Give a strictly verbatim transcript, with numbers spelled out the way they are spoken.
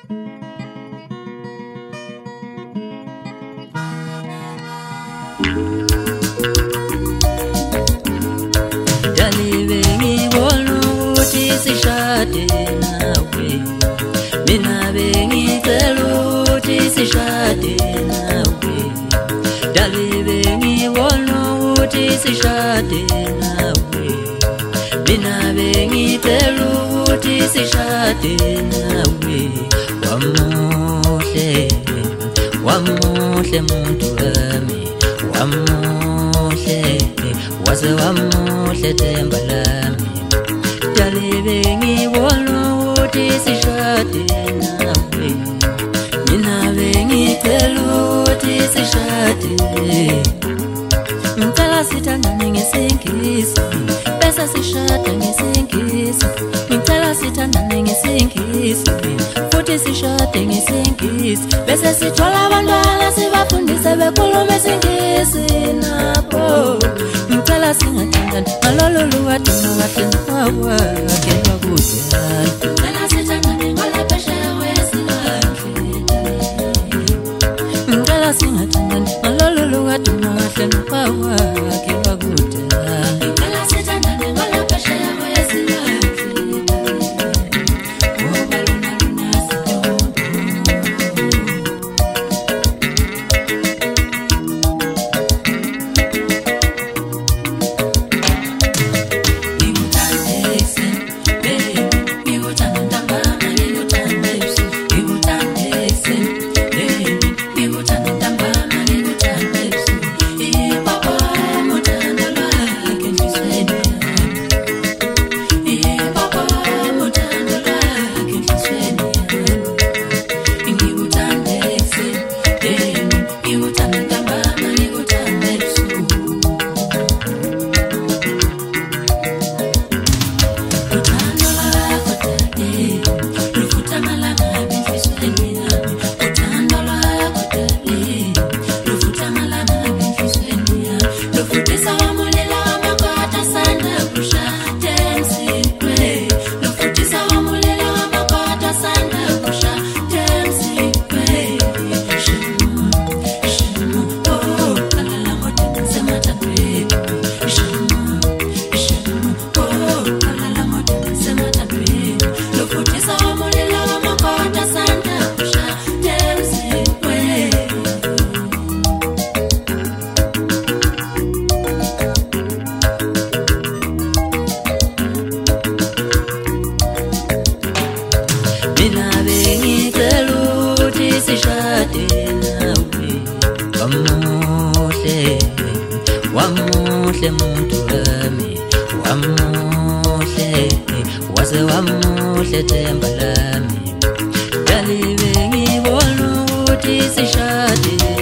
Sishade nawe mina bengicela ukuthi sishade nawe dali bengibona ukuthi sishade nawe mina bengicela ukuthi sishade nawe wamuhle wamuhle muntu wami wamuhle waze wamuhle themba lami dali bengibona ukuthi sishade nawe mina bengicela ukuthi sishade ngicela sithandane ngesingisi bese sishada ngesingisi ngicela sithandane ngesingisi futhi sishade ngesingisi bese sithola abantwana sibafundise bekhuluma isingisi nabo ngicela singathandani ngalolu luwadu kahle nawa kelwa kudala ngicela sithandane ngalaphesheya wesilwandle ngicela singathandani ngalolu luwadu kahle nawa kelwa kudala ngicela sithandane ngalaphesheya wesilwandle ngoba lona lunasidobo wamuhle muntu wami wamuhle waze wamuhle themba lami dali bengibona ukuthi sishade